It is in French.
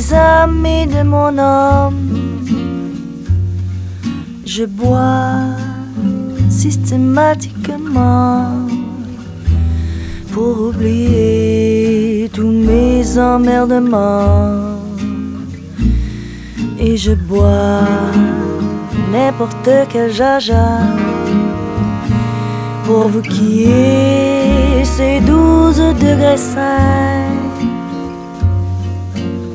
les amis de mon homme. Je bois systématiquement pour oublier tous mes emmerdements. Et je bois n'importe quel jaja pourvu qu'il y ait ces 12 degrés 5.